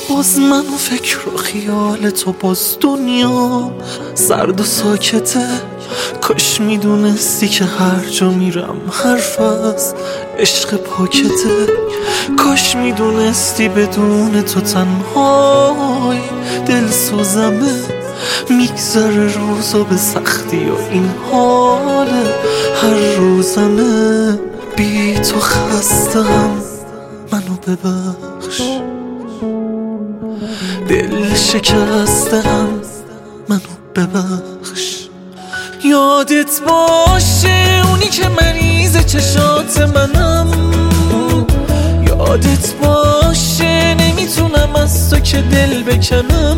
باز من و فکر و خیال تو، باز دنیا سرد و ساکته. کاش میدونستی که هر جا میرم حرف از عشق پاکته. کاش میدونستی بدون تو تنهای دل سوزمه. میگذره روزا به سختی و این حال هر روزمه. بی تو خستم، منو ببخش. دل شکستم، منو ببخش. یادت باشه اونی که مریض چشات منم. یادت باشه نمیتونم از تو که دل بکنم.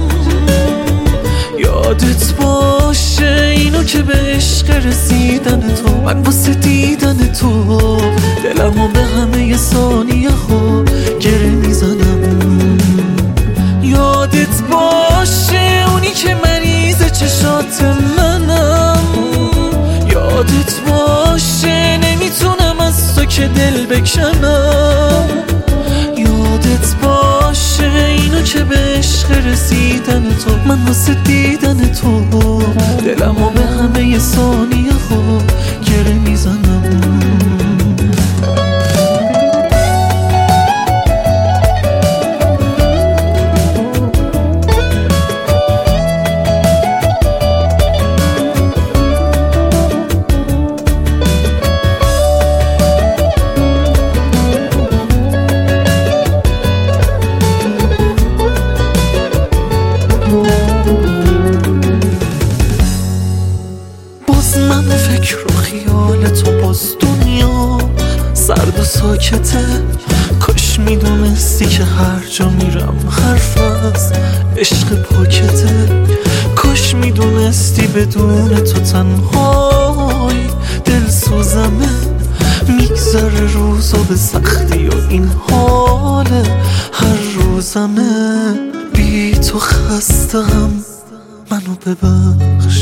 یادت باشه اینو که به عشق رسیدن تو، من واسه دیدن تو دلمو به همه ثانیه ها گره میزنم. یادت باشه اونی که مریض چشات منم. یادت باشه نمیتونم از تو که دل بکنم. یادت باشه اینو که به عشق رسیدن تو، من واسه دیدن تو دلمو به همه ثانیه ها گره میزنم. باز من فکر و خیال تو، باز دنیا سرد و ساکته. کاش میدونستی که هر جا میرم حرف از عشق پاکته. کاش میدونستی بدون تو تنهای دل سوزمه. میگذره روزا به سختی و این حال هر روزمه. بی تو خستم، منو ببخش.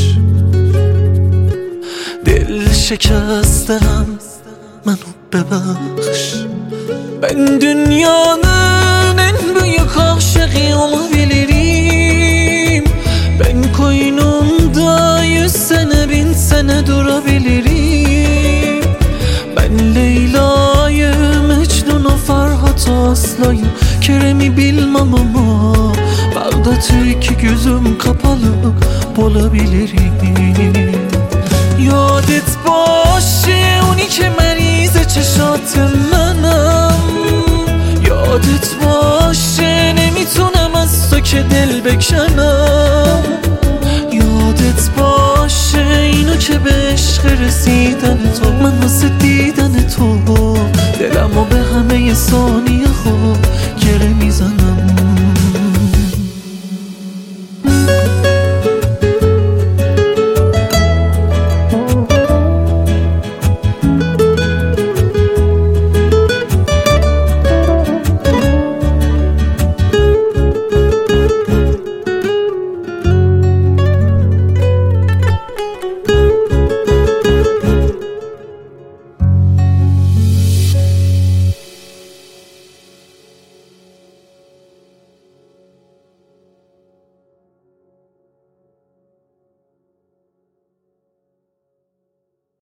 دل şikəstəm, mənə bəbəx. Ben dünyanın en büyük aşığı olabilirim. Ben koynunda 100 sene 1000 sene durabilirim. Ben Leyla'yı, Mecnun'u, Ferhat'ı, Aslı'yı, Kerem'i bilmem ama Bağdat'ı gözüm kapalı bulabilirim. یادت باشه اونی که مریض چشات منم. یادت باشه نمیتونم از تو که دل بکنم. یادت باشه اینو که به عشق رسیدن تو، من واسه دیدن تو دلمو به همه ثانیه